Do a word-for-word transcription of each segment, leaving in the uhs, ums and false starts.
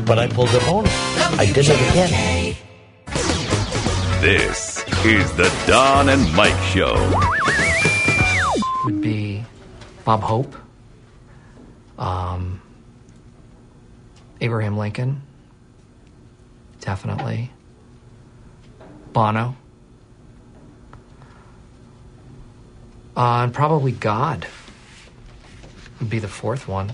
But I pulled a bonus. I did it again. This is the Don and Mike Show. Would be Bob Hope, um, Abraham Lincoln, definitely, Bono, uh, and probably God would be the fourth one.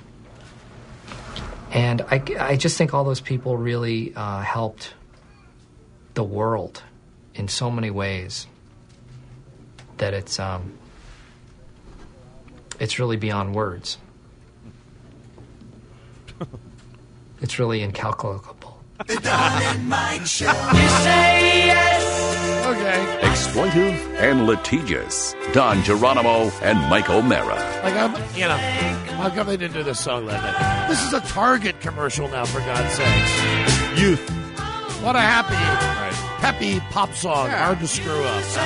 And I, I just think all those people really uh, helped the world in so many ways that it's um, it's really beyond words. It's really incalculable. The Don and Mike Show. You say yes. Okay. Exploitive and litigious. Don Geronimo and Mike O'Mara. Like, I'm, you know, how come they didn't do this song like that? This is a Target commercial now, for God's sakes. Youth. What a happy, Right. happy pop song. Yeah. Hard to screw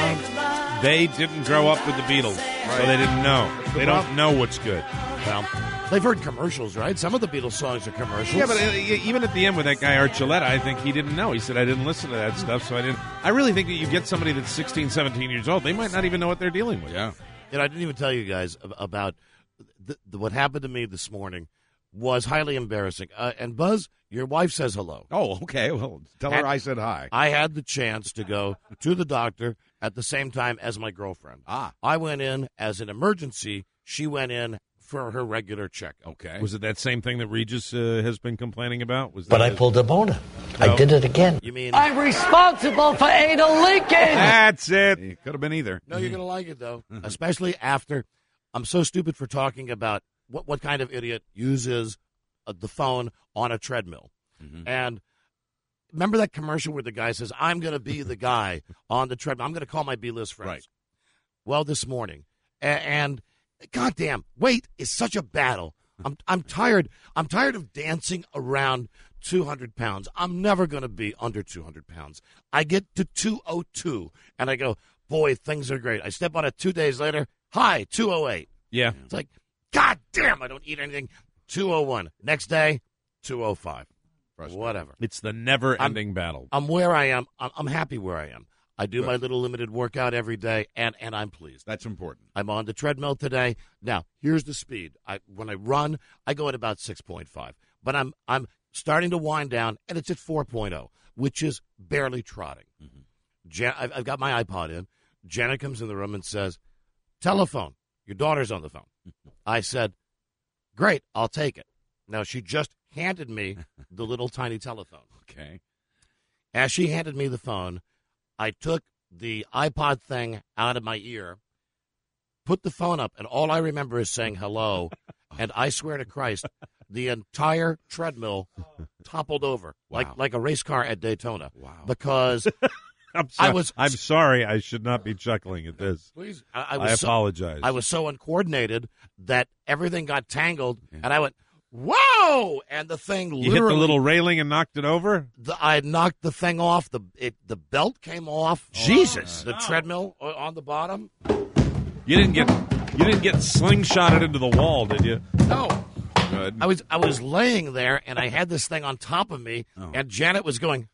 up. They didn't grow up with the Beatles, so they didn't know. They don't know what's good. Well, they've heard commercials, right? Some of the Beatles songs are commercials. Yeah, but uh, even at the end with that guy Art Gillette, I think he didn't know. He said, I didn't listen to that stuff, so I didn't. I really think that you get somebody that's sixteen, seventeen years old, they might not even know what they're dealing with. Yeah. You know, I didn't even tell you guys ab- about the, the, what happened to me this morning was highly embarrassing. Uh, and Buzz, your wife says hello. Oh, okay. Well, tell her Had- I said hi. I had the chance to go to the doctor at the same time as my girlfriend. Ah. I went in as an emergency. She went in for her regular check. Okay. Was it that same thing that Regis uh, has been complaining about? Was that But I his- pulled a bonus. I No. did it again. You mean? I'm responsible for anal leaking. That's it. It could have been either. No, you're gonna like it though, especially after I'm so stupid for talking about what what kind of idiot uses uh, the phone on a treadmill. Mhm. And remember that commercial where the guy says, "I'm gonna be the guy on the treadmill. I'm gonna call my B-list friends." Right. Well, this morning, a- and goddamn, weight is such a battle. I'm I'm tired. I'm tired of dancing around two hundred pounds. I'm never going to be under two hundred pounds. I get to two oh two, and I go, boy, things are great. I step on it two days later. Hi, two oh eight. Yeah. It's like, God damn, I don't eat anything. two oh one. Next day, two oh five. Whatever. It's the never-ending battle. I'm where I am. I'm, I'm happy where I am. I do my little limited workout every day, and, and I'm pleased. That's important. I'm on the treadmill today. Now, here's the speed. I when I run, I go at about six point five. But I'm I'm starting to wind down, and it's at four point oh, which is barely trotting. Mm-hmm. Jan- I've, I've got my iPod in. Janet comes in the room and says, telephone, your daughter's on the phone. I said, great, I'll take it. Now, she just handed me the little tiny telephone. Okay. As she handed me the phone, I took the iPod thing out of my ear, put the phone up, and all I remember is saying hello. And I swear to Christ, the entire treadmill toppled over like Wow. like a race car at Daytona. Wow. Because I'm, sorry. I was- I'm sorry. I should not be chuckling at this. please, I, I I, was so, apologize. I was so uncoordinated that everything got tangled, and I went, whoa! And the thing you hit literally the little railing and knocked it over? the, I knocked the thing off. The it, the belt came off. Jesus. The treadmill o- on the bottom. You didn't get you didn't get slingshotted into the wall, did you? No. Good. I was I was laying there, and I had this thing on top of me, Oh. and Janet was going,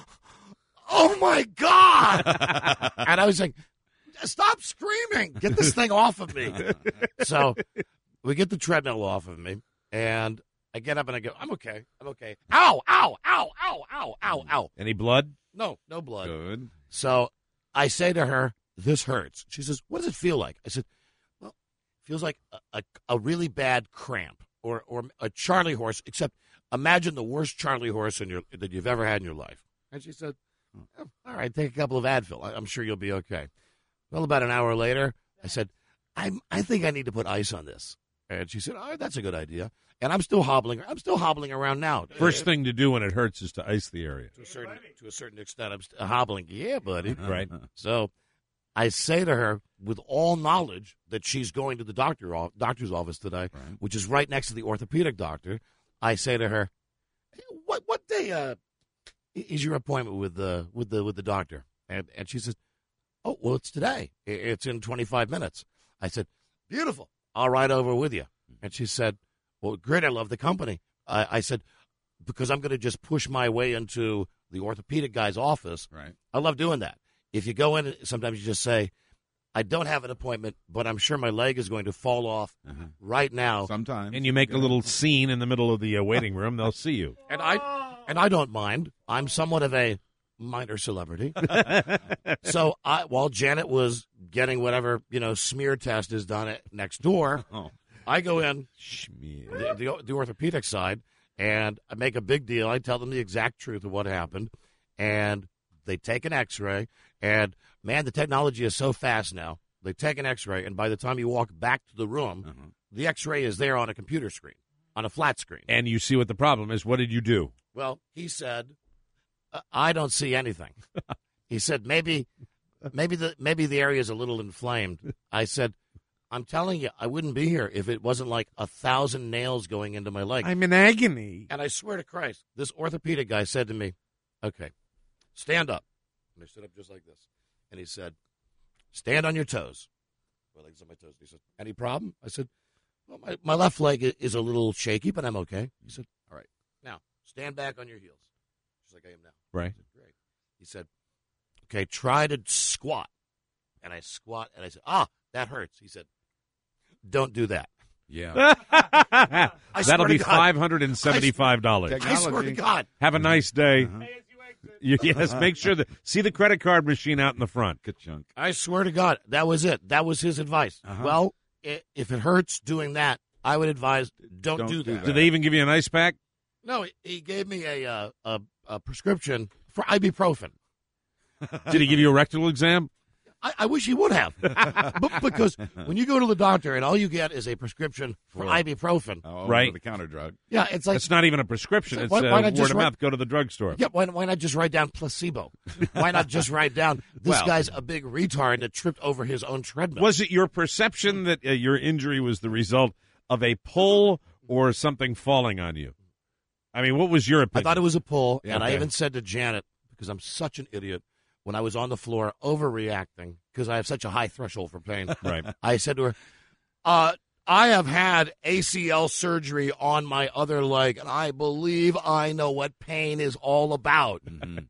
"Oh my God!" And I was like, "Stop screaming! Get this thing off of me!" So we get the treadmill off of me, and I get up and I go, "I'm okay. I'm okay." Ow! Ow! Ow! Ow! Ow! Ow! Ow! Any blood? No, no blood. Good. So I say to her, "This hurts." She says, "What does it feel like?" I said, "Well, it feels like a, a, a really bad cramp or or a Charlie horse, except imagine the worst Charlie horse in your that you've ever had in your life." And she said, oh, "All right, take a couple of Advil. I, I'm sure you'll be okay." Well, about an hour later, I said, "I I think I need to put ice on this." And she said, "Oh, that's a good idea." And I'm still hobbling. I'm still hobbling around now. First thing to do when it hurts is to ice the area. to a certain to a certain extent, I'm st- hobbling. Yeah, buddy. Right. So I say to her, with all knowledge that she's going to the doctor off, doctor's office today, Right. which is right next to the orthopedic doctor, I say to her, hey, "What what day uh, is your appointment with the with the with the doctor?" And and she says, "Oh, well, it's today. I- It's in twenty-five minutes." I said, "Beautiful. I'll ride over with you." And she said, "Well, great. I love the company." I, I said, because I'm going to just push my way into the orthopedic guy's office. Right. I love doing that. If you go in, sometimes you just say, I don't have an appointment, but I'm sure my leg is going to fall off Uh-huh. right now. Sometimes. And you make a little scene in the middle of the uh, waiting room. They'll see you. And I and I don't mind. I'm somewhat of a minor celebrity. So I, while Janet was getting whatever, you know, smear test is done at next door, Oh. I go in Schmear. the, the, the orthopedic side, and I make a big deal. I tell them the exact truth of what happened, and they take an X-ray. And, man, the technology is so fast now. They take an X-ray, and by the time you walk back to the room, Uh-huh. the X-ray is there on a computer screen, on a flat screen. And you see what the problem is. What did you do? Well, he said, "Uh, I don't see anything." He said, maybe maybe the maybe the area is a little inflamed. I said, I'm telling you, I wouldn't be here if it wasn't like a thousand nails going into my leg. I'm in agony. And I swear to Christ, this orthopedic guy said to me, okay, stand up. And I stood up just like this. And he said, stand on your toes. My legs on my toes. He said, any problem? I said, well, my, my left leg i- is a little shaky, but I'm okay. He said, all right, now stand back on your heels, just like I am now. Right. I said, great. He said, okay, try to squat. And I squat, and I said, ah, that hurts. He said, don't do that. Yeah. I swear That'll to be God. five hundred seventy-five dollars. Tech- I swear to Technology. God. Have a nice day. Uh-huh. You- yes, make sure that see the credit card machine out in the front. Ka-chunk. I swear to God, that was it. That was his advice. Uh-huh. Well, i- if it hurts doing that, I would advise don't, Don't do do that. that. Did they even give you an ice pack? No, he- he gave me a, uh, a a prescription for ibuprofen. Did he give you a rectal exam? I, I wish he would have, but because when you go to the doctor and all you get is a prescription for For- ibuprofen, Oh, Right. over-the-counter drug. yeah, it's like It's not even a prescription. So It's why- uh, why not word just of write- mouth. Go to the drugstore. yeah. Why, why not just write down placebo? Why not just write down this Well- guy's a big retard that tripped over his own treadmill? Was it your perception that uh, your injury was the result of a pull or something falling on you? I mean, what was your I opinion? thought it was a pull, Yeah, and I okay. even said to Janet, because I'm such an idiot, when I was on the floor overreacting, because I have such a high threshold for pain, Right. I said to her, uh, I have had A C L surgery on my other leg, and I believe I know what pain is all about. Mhm.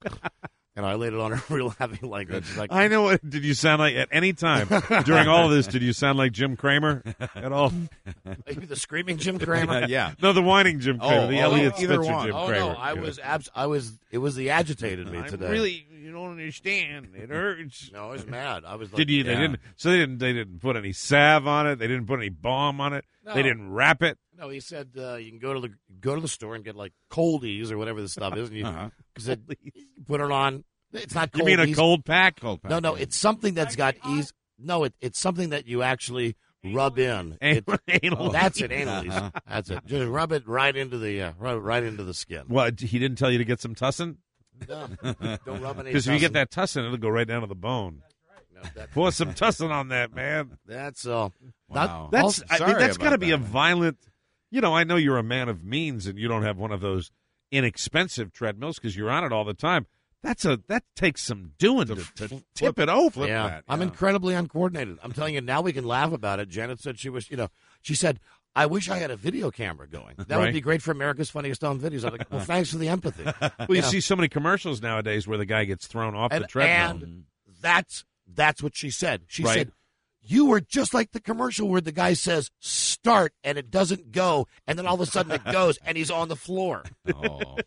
And I laid it on her real heavy like that. She's like, I know. What, did you sound like at any time during all of this? Did you sound like Jim Kramer at all? maybe the screaming Jim Kramer. yeah. No, the whining Jim Kramer, Oh, the oh, Elliot either Spitzer one. Jim Oh Kramer. no, I Yeah. was abs- I was. It was the agitated me I'm today. really, you don't understand. It hurts. No, I was mad. I was. Like, Did you? They Yeah. didn't. So they didn't. They didn't put any salve on it. They didn't put any balm on it. No. They didn't wrap it. No, he said uh, you can go to the go to the store and get like Coldies or whatever the stuff is, and you Uh-huh. said, put it on. It's not. You mean a Coldies. cold pack? Cold pack, No, no, yeah. it's something that's got ease. No, it, it's something that you actually rub in. It, Anal. that's it, anal Uh-huh. That's it. Just rub it right into the uh, rub it right into the skin. What? He didn't tell you to get some tussin? No, don't rub any. Because if you get tussin. that tussin, it'll go right down to the bone. No, that- Pour some tussin on that, man. that's uh, Wow. That's. I Sorry mean, that's got to about be a that, man. violent. You know, I know you're a man of means, and you don't have one of those inexpensive treadmills because you're on it all the time. That's a that takes some doing to, to tip it over. yeah. that, I'm yeah. incredibly uncoordinated. I'm telling you, now we can laugh about it. Janet said she was, you know, she said, I wish I had a video camera going. That Right. would be great for America's Funniest Home Videos. I'm like, well, thanks for the empathy. Well, you know. see so many commercials nowadays where the guy gets thrown off and, the treadmill. and that's that's what she said. She Right. said, you were just like the commercial where the guy says start and it doesn't go, and then all of a sudden it goes and he's on the floor. Oh.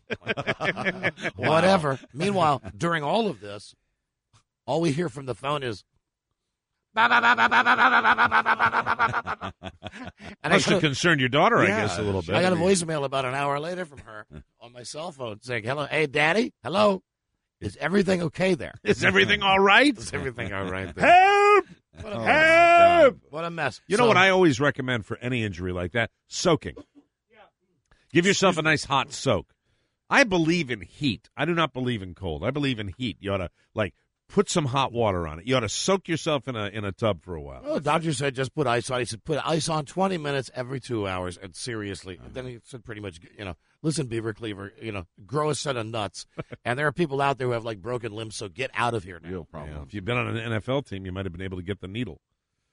Whatever. Meanwhile, during all of this, all we hear from the phone is and I Must got, have a, concerned your daughter, I Yeah, guess, a little bit. I got a voicemail about an hour later from her on my cell phone saying, hello, hey, Daddy, hello, is everything okay there? Is everything all right? Is everything all right there? Help! What a Oh, mess. my Help! God. What a mess. You know So- what I always recommend for any injury like that? Soaking. Give yourself a nice hot soak. I believe in heat. I do not believe in cold. I believe in heat. You ought to, like, put some hot water on it. You ought to soak yourself in a in a tub for a while. Well, the doctor said just put ice on. He said put ice on twenty minutes every two hours. And seriously, and then he said pretty much, you know, listen, Beaver Cleaver, you know, grow a set of nuts. And there are people out there who have like broken limbs, so get out of here now. Real problem. Yeah, if you've been on an N F L team, you might have been able to get the needle.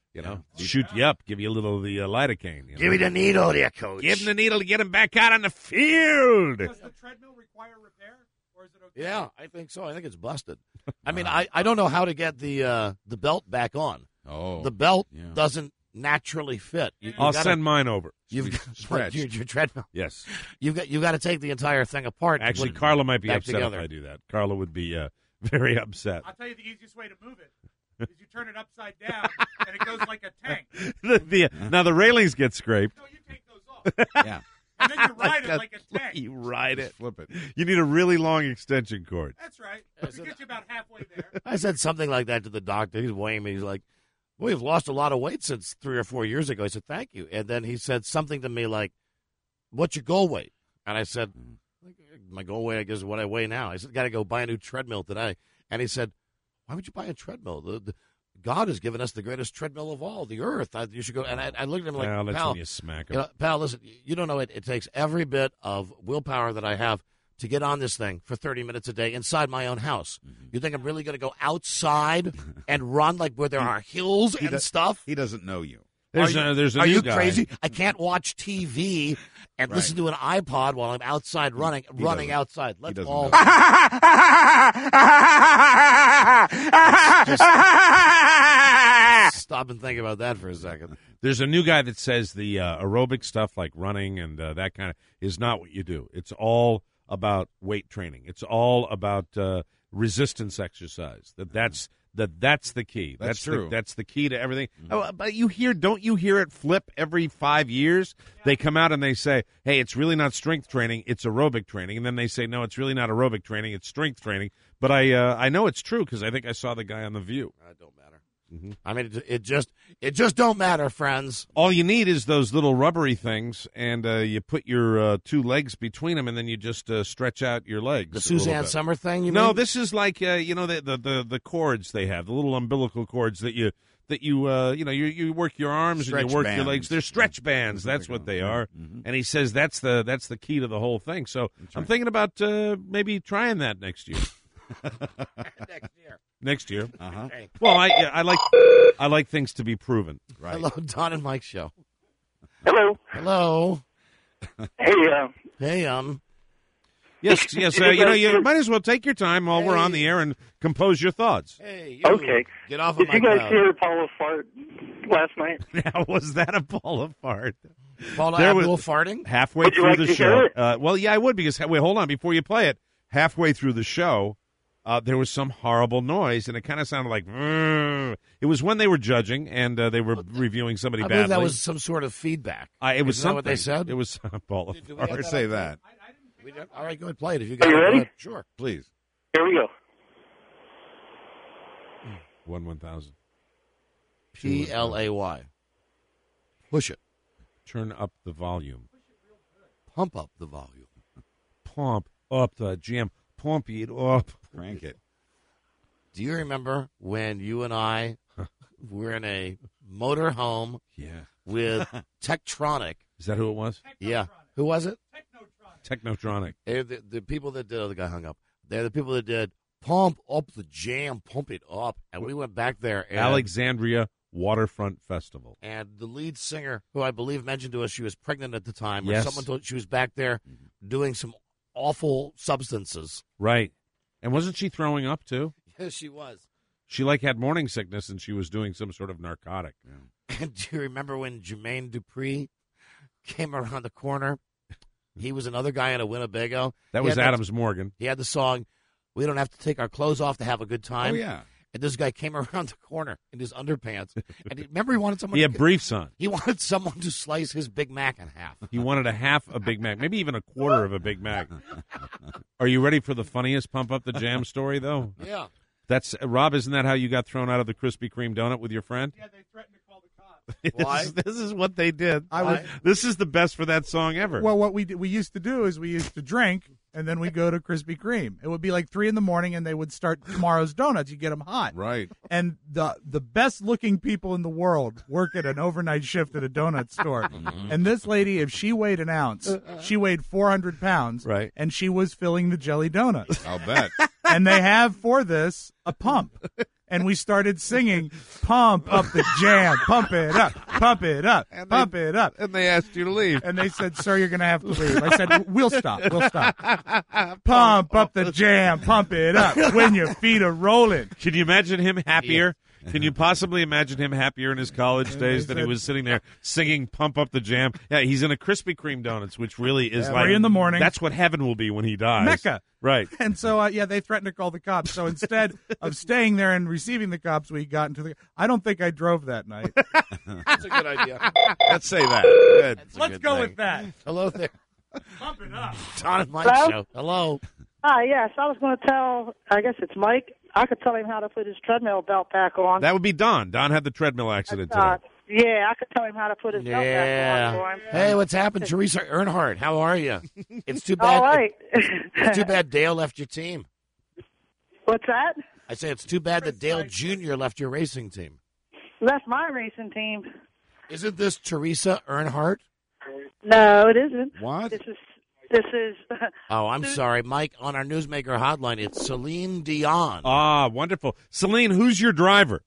You know, shoot you up, give you a little of the uh, lidocaine. You know? Give me the needle there, coach. Give him the needle to get him back out on the field. Does the treadmill require repair, or is it okay? Yeah, I think so. I think it's busted. I mean, I, I don't know how to get the uh, the belt back on. Oh. The belt Yeah. doesn't naturally fit. You, you I'll gotta, send mine over. You've got Stretched. your, your treadmill. Yes. You've got you got to take the entire thing apart. to Actually, put it Carla might be back upset together. if I do that. Carla would be uh, very upset. I'll tell you the easiest way to move it is you turn it upside down and it goes like a tank. the, the, now, the railings get scraped. No, you take those off, Yeah. and then you ride it like a tank. You ride it. Flip it. You need a really long extension cord. That's right. It gets you about halfway there. I said something like that to the doctor. He's weighing me. He's like, "Well, you've lost a lot of weight since three or four years ago." I said, "Thank you." And then he said something to me like, "What's your goal weight?" And I said, "My goal weight, I guess, is what I weigh now." I said, "Got to go buy a new treadmill today." And he said, "Why would you buy a treadmill? The, the, God has given us the greatest treadmill of all, the earth. I, you should go." And I, I looked at him like, well, that's "Pal, when you smack you him. know, pal, listen, you don't know it. It takes every bit of willpower that I have to get on this thing for thirty minutes a day inside my own house. You think I'm really going to go outside and run like where there are hills and does- stuff? He doesn't know you. There's are you, a, there's a are new you guy. crazy? I can't watch T V and Right. listen to an iPod while I'm outside running, he running doesn't. outside. Let's doesn't all know. stop and think about that for a second. There's a new guy that says the uh, aerobic stuff like running and uh, that kind of is not what you do. It's all about weight training. It's all about uh, resistance exercise. That that's that that's the key. That's the, true. that's the key to everything. Oh, but you hear, don't you hear it flip every five years? They come out and they say, "Hey, it's really not strength training; it's aerobic training." And then they say, "No, it's really not aerobic training; it's strength training." But I uh, I know it's true because I think I saw the guy on The View. It don't matter. I mean, it, it just it just don't matter, friends. All you need is those little rubbery things, and uh, you put your uh, two legs between them, and then you just uh, stretch out your legs. The a little Suzanne bit. Summer thing. You No, mean? this is like uh, you know the, the the the cords they have, the little umbilical cords that you that you uh, you know you you work your arms Stretch and you work your bands. legs. They're stretch bands. That's what they are. And he says that's the that's the key to the whole thing. So I'm thinking about uh, maybe trying that next year. Next year. Next year. Uh-huh. Hey. Well, I I like I like things to be proven. Right. Hello, Don and Mike show. Hello. Hello. Hey, uh, Hey, um. Yes, yes. Did Uh, you you know, guys you hear- might as well take your time while we're on the air and compose your thoughts. Hey, you. Okay. Get off did of you my guys cloud. hear Paula fart last night? Now, was that a ball of fart? Paula There was- Abdul farting? Halfway Would you through like the to show. hear it? Uh, well, yeah, I would because wait, hold on before you play it. Halfway through the show, uh, there was some horrible noise, and it kind of sounded like. "Mm." It was when they were judging and uh, they were reviewing somebody I badly. believe that was some sort of feedback. Uh, it was Isn't that what they something. said? It was a ball of Did we fart. have Or say that, We did? All right, go ahead, play it. If you got Are you it, go ready? ahead. Sure. please. Here we go. One one thousand. P L A Y. Push it. Turn up the volume. Pump up the volume. Pump up the jam. Pump it up. Crank it. Do you remember when you and I were in a motor home Yeah. with Tektronic? Is that who it was? Yeah. Who was it? Technotronic. They're the, the people that did. Oh, the guy hung up. They're the people that did Pump Up the Jam, Pump It Up. And we went back there. And, Alexandria Waterfront Festival. and the lead singer, who I believe mentioned to us she was pregnant at the time, or Yes. someone told she was back there doing some awful substances. Right. And wasn't she throwing up too? Yes, she was. She like had morning sickness and she was doing some sort of narcotic. And do you remember when Jermaine Dupri came around the corner? He was another guy in a Winnebago. That He was had Adams Morgan. He had the song, "We Don't Have to Take Our Clothes Off to Have a Good Time." Oh, yeah. And this guy came around the corner in his underpants. And he, remember he wanted someone He to, had briefs on. he wanted someone to slice his Big Mac in half. He wanted a half a Big Mac, maybe even a quarter of a Big Mac. Are you ready for the funniest Pump Up the Jam story, though? Yeah. That's uh, Rob, isn't that how you got thrown out of the Krispy Kreme donut with your friend? Yeah, they threatened to call the cops. Why? This, is, this is what they did. I was- This is the best for that song ever. Well, what we did, we used to do is we used to drink, and then we go to Krispy Kreme. It would be like three in the morning, and they would start tomorrow's donuts. You get them hot, Right. and the the best looking people in the world work at an overnight shift at a donut store. And this lady, if she weighed an ounce, she weighed four hundred pounds, Right. And she was filling the jelly donuts. I'll bet. And they have for this a pump. and we started singing, "Pump up the jam, pump it up, pump it up, And pump they- it up." And they asked you to leave. And they said, "Sir, you're going to have to leave." I said, "We'll stop, we'll stop." Pump up the jam, pump it up when your feet are rolling. Can you imagine him happier? Can you possibly imagine him happier in his college days than he was sitting there singing "Pump Up the Jam"? Yeah, he's in a Krispy Kreme donuts, which really is Yeah, like three in the morning. That's what heaven will be when he dies. Mecca. Right. And so, uh, yeah, they threatened to call the cops. So instead of staying there and receiving the cops, we got into the. I don't think I drove that night. That's a good idea. Let's say that. Good. That's a Let's good go thing. with that. Hello there. Pump it up. Don and Mike Hello? show. Hello. Hi, yes, I was going to tell, I guess it's Mike. I could tell him how to put his treadmill belt back on. That would be Don. Don had the treadmill accident today. Uh, yeah, I could tell him how to put his belt back on Yeah. for him. Hey, what's happened, Teresa Earnhardt? How are you? It's too bad. All right. It's too bad Dale left your team. What's that? I say it's too bad that Dale Junior left your racing team. Left my racing team. Isn't this Teresa Earnhardt? No, it isn't. What? This is, this is, Oh, I'm sorry, Mike. On our newsmaker hotline, it's Celine Dion. Ah, wonderful. Celine, who's your driver?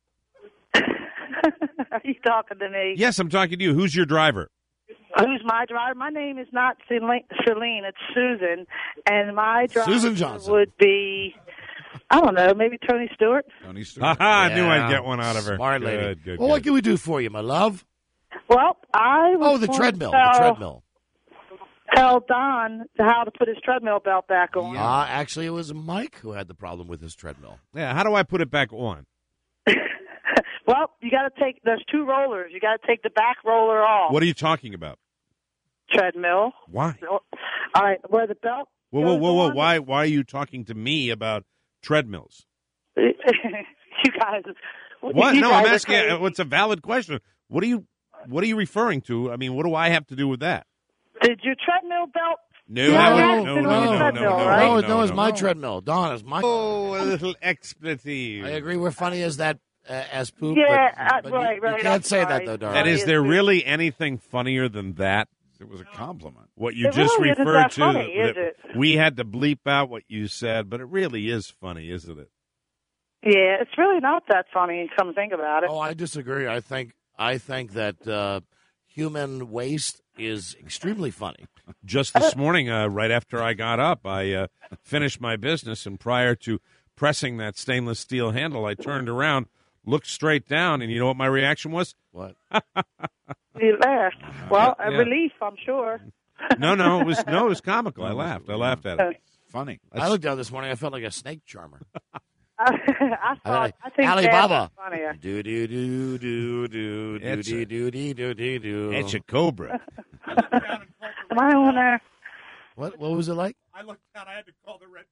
are you talking to me? Yes, I'm talking to you. Who's your driver? Who's my driver? My name is not Celine, Celine, it's Susan. And my driver Susan Johnson. would be, I don't know, maybe Tony Stewart. Tony Stewart. Aha, I knew Yeah. I'd get one out of her. Smart Good, lady. good, well, good. what can we do for you, my love? Well, I was Oh, the going to treadmill. Tell, The treadmill. Tell Don how to put his treadmill belt back on. Ah, actually, it was Mike who had the problem with his treadmill. Yeah, how do I put it back on? Well, you got to take. There's two rollers. You got to take the back roller off. What are you talking about? Treadmill. Why? All right, where the belt. Whoa, whoa, goes whoa, whoa! on. Why, why are you talking to me about treadmills? you guys. What? You No, guys I'm are asking. crazy. uh, What's a valid question? What are you, what are you referring to? I mean, what do I have to do with that? Did your treadmill belt? No, You no, have no, an no, accident no, on your no, treadmill, no, no, right? no, no, no, it's no, my no. treadmill. Don, it's my. Oh, a little expletive. I agree. We're funny as that uh, as poop. Yeah, but, uh, but right, you, right. You can't I'm say that sorry. though, darling. And is Funny there as really anything funnier than that? It was a compliment. What you It just really isn't referred that to? funny, is that it? We had to bleep out what you said, but it really is funny, isn't it? Yeah, it's really not that funny. Come to think about it. Oh, I disagree. I think I think that uh, human waste is extremely funny. Just this morning, uh, right after I got up, I uh, finished my business, and prior to pressing that stainless steel handle, I turned around, looked straight down, and you know what my reaction was? What? You laughed. Well, a Yeah. relief, I'm sure. No, no, it was no, it was comical. I laughed. I laughed at it. Funny. I looked down this morning. I felt like a snake charmer. I I thought. like I think that Alibaba. was funnier. Do do do do do do It's do a- do do do do do. It's a cobra. Am I on there? What? What was it like? I looked down. I had to call the Red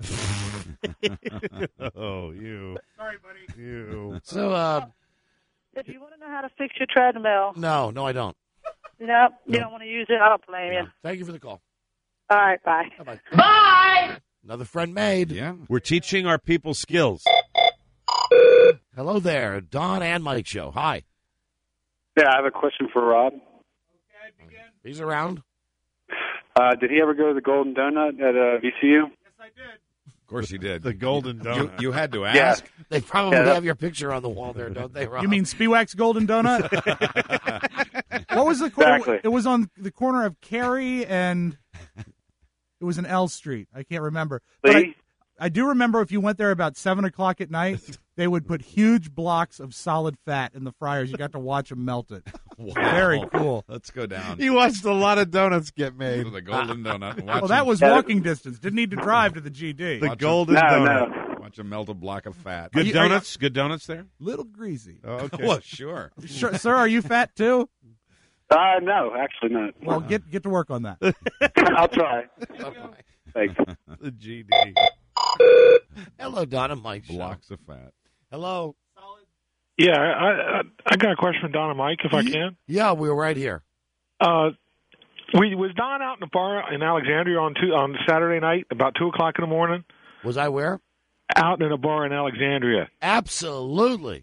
Cross. Oh, you, Sorry, buddy. you. So, uh, If you want to know how to fix your treadmill, no, no, I don't. no, you don't want to use it. I don't blame you. Thank you for the call. All right, bye. Bye. Bye. Another friend made. Yeah. We're teaching our people skills. Hello there, Don and Mike show. Hi. Yeah, I have a question for Rob. He's around. Uh, did he ever go to the Golden Donut at uh, V C U? Of course he did. The golden You, donut. you had to Yeah. ask. They probably Yeah, that- have your picture on the wall there, don't they, Rob? You mean Spiewak's Golden Donut? What was the corner? Exactly. It was on the corner of Cary and it was in L Street. I can't remember. But I, Lee? I do remember if you went there about seven o'clock at night, they would put huge blocks of solid fat in the fryers. You got to watch them melt it. Very cool. Let's go down You watched a lot of donuts get to made. the Golden Donut and watch Well, that him- was Yeah. walking distance. Didn't need to drive to the G D. The Watch golden No, donut. no. watch him melt a block of fat. Good you- are you- donuts. Good donuts there. Little greasy. Oh, okay. Well, sure. Sure, sir, are you fat too? Uh, no, actually not. Well, get get to work on that. I'll try. Thanks. The G D. Hello, Don and Mike show. Blocks of fat. Hello. Yeah, I, I I got a question for Don and Mike, if I can. Yeah, we were right here. Uh, we was Don out in the bar in Alexandria on two, on Saturday night about two o'clock in the morning? Was I where? Out in a bar in Alexandria. Absolutely.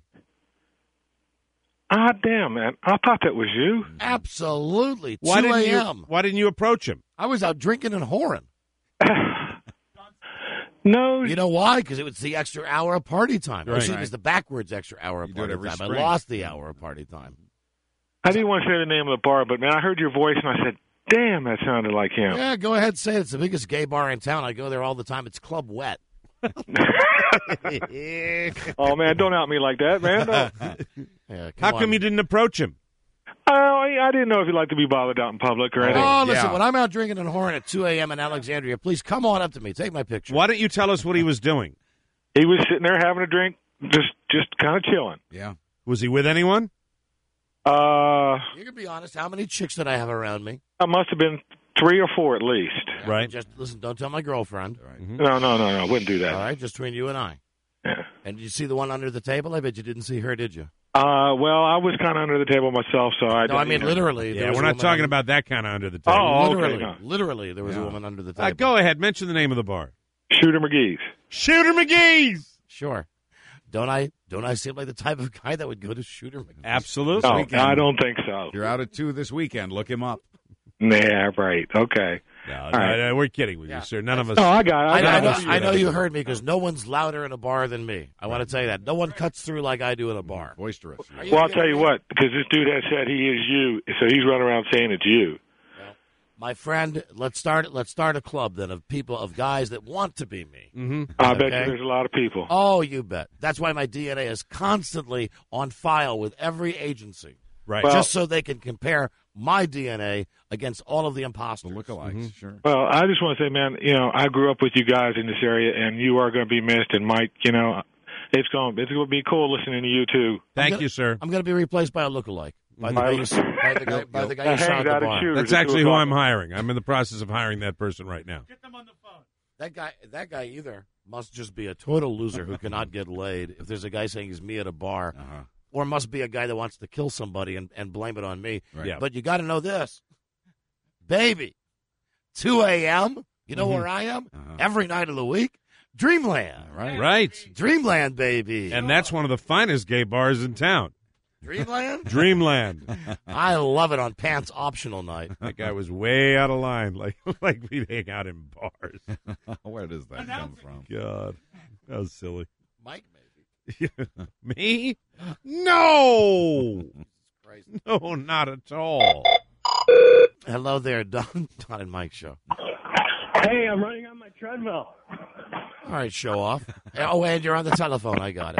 Ah, damn, man! I thought that was you. Absolutely. Why two didn't you? a.m. Why didn't you approach him? I was out drinking and whoring. No. You know why? Because it was the extra hour of party time. Right. Or excuse me, it's the backwards extra hour of You do it party every time. I spring. lost the hour of party time. I didn't want to say the name of the bar, but man, I heard your voice and I said, "Damn, that sounded like him." Yeah, go ahead, say it. It's the biggest gay bar in town. I go there all the time. It's Club Wet. Oh man, don't out me like that, man. No. Yeah, How come on. you didn't approach him? Oh, I, I didn't know if you'd like to be bothered out in public or anything. Oh, listen, Yeah. when I'm out drinking and whoring at two a.m. in Alexandria, please come on up to me. Take my picture. Why don't you tell us what he was doing? He was sitting there having a drink, just just kind of chilling. Yeah. Was he with anyone? Uh, You can be honest. How many chicks did I have around me? I must have been three or four at least. Right. Just listen. Don't tell my girlfriend. No, no, no, no. Wouldn't do that. All right, just between you and I. Yeah. And did you see the one under the table? I bet you didn't see her, did you? Uh, well, I was kind of under the table myself, so I. No, I didn't- mean literally. there Yeah, was we're a not woman talking under- about that kind of under the table. Oh, okay, literally, no. literally, there was a Yeah. woman under the table. Uh, go ahead. Mention the name of the bar. Shooter McGee's. Shooter McGee's. Sure. Don't I? Don't I seem like the type of guy that would go to Shooter McGee's? Absolutely. No, weekend. I don't think so. If you're out at two this weekend, look him up. Yeah, right. Okay. No, All no, right. no, we're kidding with Yeah. you, sir. None of us. No, I got it. I, I, got I it. know, us I know would you have- heard me because no one's louder in a bar than me. I want to tell you that. No one cuts through like I do in a bar. Boisterous. Are you Well, I'll kidding tell you me? what, because this dude has said he is you, so he's running around saying it's you. My friend, let's start. Let's start a club then of people of guys that want to be me. Mm-hmm. I bet Okay. you there's a lot of people. Oh, you bet. That's why my D N A is constantly on file with every agency, Right. Well- just so they can compare my D N A against all of the The imposters. lookalikes, Mm-hmm. sure. Well, I just want to say, man, you know, I grew up with you guys in this area, and you are going to be missed. And Mike, you know, it's going it's going to be cool listening to you too. Thank gonna- you, sir. I'm going to be replaced by a lookalike. By the My- guy you, by the guy, by the guy you That saw hangs at the out at bar. Shooters That's at two actually who o'clock. I'm hiring. I'm in the process of hiring that person right now. That guy, that guy either must just be a total loser who cannot get laid. If there's a guy saying he's me at a bar, Uh-huh. or must be a guy that wants to kill somebody and, and blame it on me. Right. Yeah. But you got to know this, baby. two a.m. You know Mhm. where I am Uh-huh. every night of the week. Dreamland, Right. Right. Dreamland, baby. And that's one of the finest gay bars in town. Dreamland. Dreamland. I love it on pants optional night. That guy was way out of line. Like, like we'd hang out in bars. Where does that come from? God, that was silly. Mike, maybe. Me? No. Christ. No, not at all. Hello there, Don. Don and Mike show. Hey, I'm running on my treadmill. All right, show off. Oh, and you're on the telephone. I got it.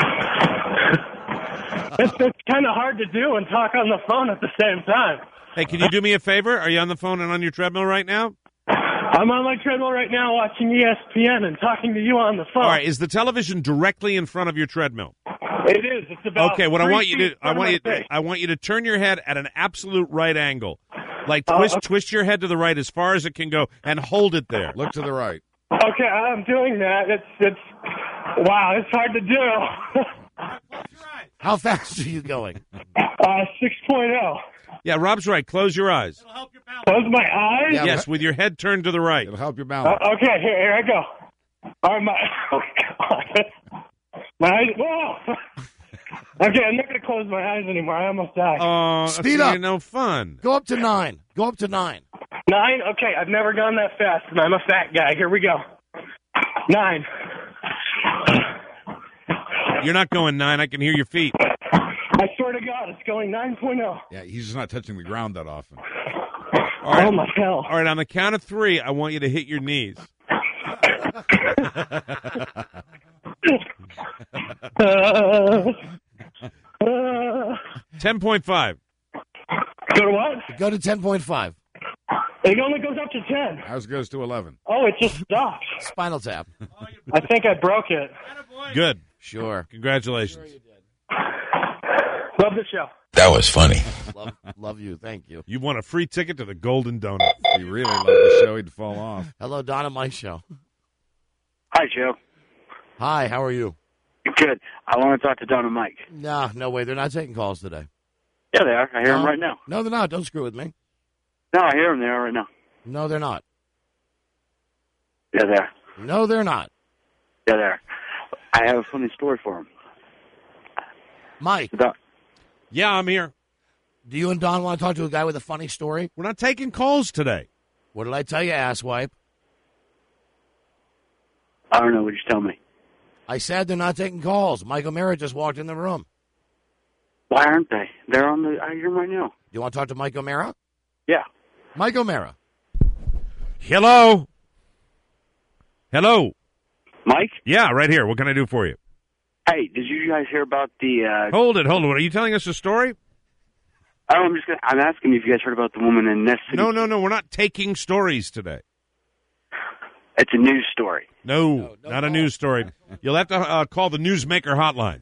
It's, it's kind of hard to do and talk on the phone at the same time. Hey, can you do me a favor? Are you on the phone and on your treadmill right now? I'm on my treadmill right now watching E S P N and talking to you on the phone. All right, is the television directly in front of your treadmill? It is. It's about Okay, what I three want you feet to in I front want of you my face. I want you to turn your head at an absolute right angle. Like Uh, twist okay. twist your head to the right as far as it can go and hold it there. Look to the right. Okay, I'm doing that. It's it's wow. It's hard to do. How fast are you going? uh, six point oh. Yeah, Rob's right. Close your eyes. Close my eyes. Yeah, Yes, with your head turned to the right. It'll help your Uh, balance. okay, here, here I go. All right, my oh God. My eyes. Whoa. Okay, I'm not gonna close my eyes anymore. I almost died. Oh, Speed that's up. No fun. Go up to nine. Go up to nine. Nine? Okay, I've never gone that fast, and I'm a fat guy. Here we go. Nine. You're not going nine. I can hear your feet. I swear to God, it's going nine point oh. Yeah, he's just not touching the ground that often. All right. Oh, my hell. All right, on the count of three, I want you to hit your knees. Uh, uh, ten point five. go to what? Go to ten point five. It only goes up to ten. Ours goes to eleven. Oh, it just stopped. Spinal tap. I think I broke it. Good. Sure. Congratulations. Love the show. That was funny. Love, love you. Thank you. You won a free ticket to the Golden Donut. If he really loved the show, he'd fall off. Hello, Don and Mike show. Hi, Joe. Hi, how are you? Good. I want to talk to Don and Mike. Nah, no way. They're not taking calls today. Yeah, they are. I hear no. them right now. No, they're not. Don't screw with me. No, I hear them. They are right now. No, they're not. Yeah, they are. No, they're not. Yeah, they are. I have a funny story for them. Mike. Don. Yeah, I'm here. Do you and Don want to talk to a guy with a funny story? We're not taking calls today. What did I tell you, asswipe? I don't know. Would you tell me? I said they're not taking calls. Mike O'Mara just walked in the room. Why aren't they? They're on the. I hear them right now. Do you want to talk to Mike O'Mara? Yeah. Mike O'Mara. Hello. Hello. Mike? Yeah, right here. What can I do for you? Hey, did you guys hear about the? Uh, Hold it, hold it. Are you telling us a story? Oh, I'm just. Gonna, I'm asking if you guys heard about the woman in Nest City. No, no, no. We're not taking stories today. It's a news story. No, No, no not call. a news story. You'll have to uh, call the Newsmaker hotline.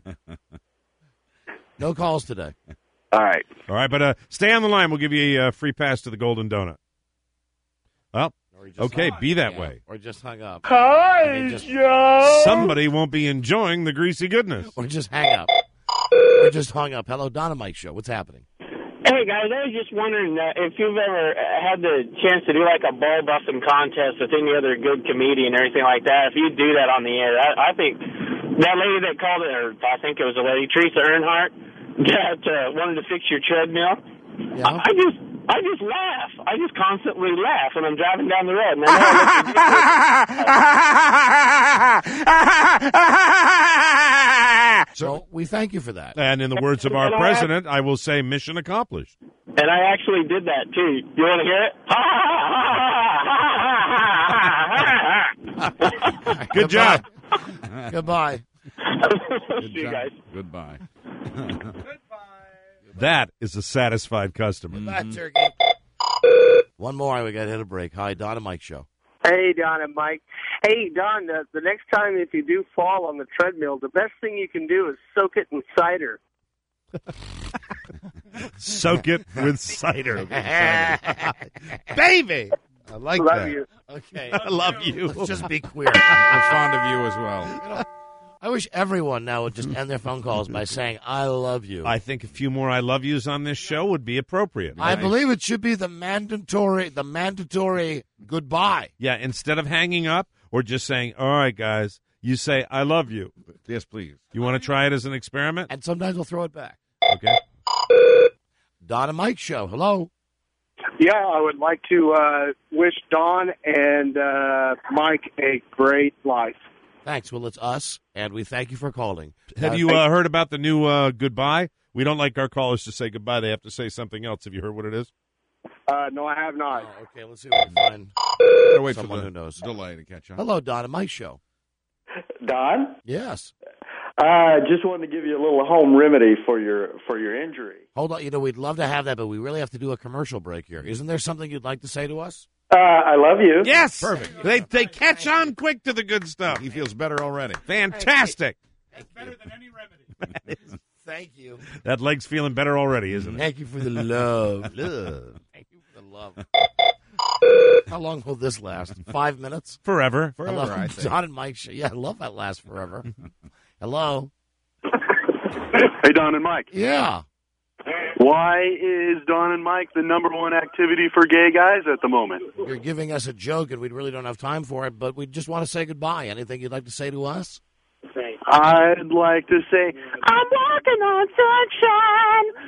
No calls today. All right. All right, but uh, stay on the line. We'll give you a uh, free pass to the Golden Donut. Well, Or he just okay, hung- be that yeah, way. Or just hung up. Hi, I mean, just- Joe. Somebody won't be enjoying the greasy goodness. Or just hang up. Or just hung up. Hello, Donna Mike Show. What's happening? Hey, guys, I was just wondering uh, if you've ever had the chance to do like a ball busting contest with any other good comedian or anything like that. If you do that on the air, I, I think that lady that called it, or I think it was a lady, Teresa Earnhardt, that uh, wanted to fix your treadmill. Yeah. I, I just, I just laugh. I just constantly laugh when I'm driving down the road. And I know it looks ridiculous. So we thank you for that. And in the words of our And I- president, I will say mission accomplished. And I actually did that too. You want to hear it? Good job. Goodbye. See you guys. Goodbye. That is a satisfied customer. Goodbye, turkey. One more, and we got to hit a break. Hi, Donna Mike Show. Hey, Don and Mike. Hey, Don, the, the next time if you do fall on the treadmill, the best thing you can do is soak it in cider. Soak it with cider. Baby! I like Love that. you. Okay. I love you. Let's just be queer. We're fond of you as well. I wish everyone now would just end their phone calls by saying, I love you. I think a few more I love yous on this show would be appropriate. I believe it should be the mandatory, the mandatory goodbye. Yeah, instead of hanging up or just saying, all right, guys, you say, I love you. Yes, please. You want to try it as an experiment? And sometimes we'll throw it back. Okay. Don and Mike Show. Hello. Yeah, I would like to uh, wish Don and uh, Mike a great life. Thanks. Well, it's us, and we thank you for calling. Have Uh, you uh, heard about the new uh, goodbye? We don't like our callers to say goodbye. They have to say something else. Have you heard what it is? Uh, no, I have not. Oh, okay, let's see if we can find Gotta wait someone for who the knows. delay to catch up. Hello, Don and Mike Show. Don, Yes. I just wanted to give you a little home remedy for your for your injury. Hold on. You know, we'd love to have that, but we really have to do a commercial break here. Isn't there something you'd like to say to us? Uh, I love you. Yes. Perfect. They they catch on quick to the good stuff. He feels better already. Fantastic. It's better than any remedy. Thank you. That leg's feeling better already, isn't it? Thank you for the love. love. Thank you for the love. How long will this last? Five minutes? Forever. Forever, Hello, I think. Don and Mike Show. Yeah, I love that last forever. Hello. Hey, Don and Mike. Yeah. Why is Don and Mike the number one activity for gay guys at the moment? You're giving us a joke, and we really don't have time for it, but we just want to say goodbye. Anything you'd like to say to us? I'd like to say, I'm walking on sunshine.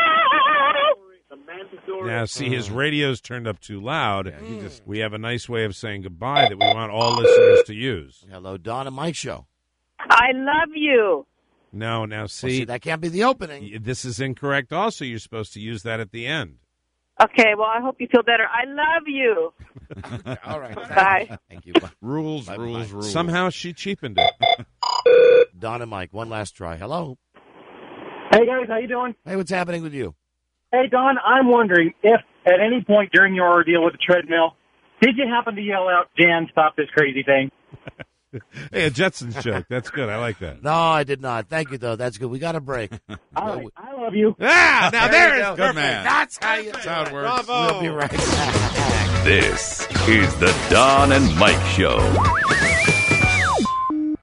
Wow! Now, see, his radio's turned up too loud. He just, we have a nice way of saying goodbye that we want all listeners to use. Hello, Don and Mike Show. I love you. No, now Well, see, see, that can't be the opening. this is incorrect also. You're supposed to use that at the end. Okay, well, I hope you feel better. I love you. All right. Bye. Thank you. Bye. Rules, Bye, rules, bye. rules. Somehow she cheapened it. Don and Mike, one last try. Hello. Hey, guys, how you doing? Hey, what's happening with you? Hey, Don, I'm wondering if at any point during your ordeal with the treadmill, did you happen to yell out, Jan, stop this crazy thing? Hey, a Jetsons joke. That's good. I like that. No, I did not. Thank you, though. That's good. We got a break. All right, I love you. Ah, now There there you is go. Good man. That's how you That's how it works. Bravo. We'll be right back. This is the Don and Mike Show.